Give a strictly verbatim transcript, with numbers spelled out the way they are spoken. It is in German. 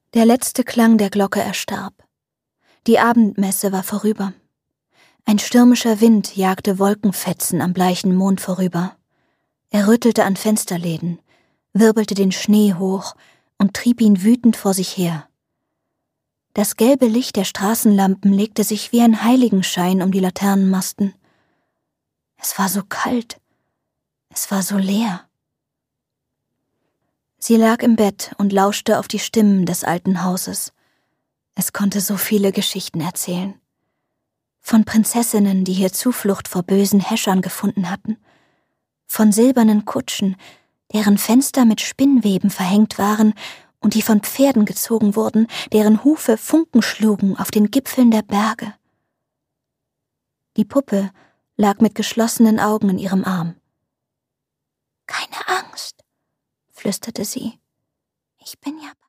Der letzte Klang der Glocke erstarb. Die Abendmesse war vorüber. Ein stürmischer Wind jagte Wolkenfetzen am bleichen Mond vorüber. Er rüttelte an Fensterläden, wirbelte den Schnee hoch und trieb ihn wütend vor sich her. Das gelbe Licht der Straßenlampen legte sich wie ein Heiligenschein um die Laternenmasten. Es war so kalt, es war so leer. Sie lag im Bett und lauschte auf die Stimmen des alten Hauses. Es konnte so viele Geschichten erzählen. Von Prinzessinnen, die hier Zuflucht vor bösen Häschern gefunden hatten. Von silbernen Kutschen, deren Fenster mit Spinnweben verhängt waren und die von Pferden gezogen wurden, deren Hufe Funken schlugen auf den Gipfeln der Berge. Die Puppe lag mit geschlossenen Augen in ihrem Arm. »Keine Angst«, flüsterte sie. »Ich bin ja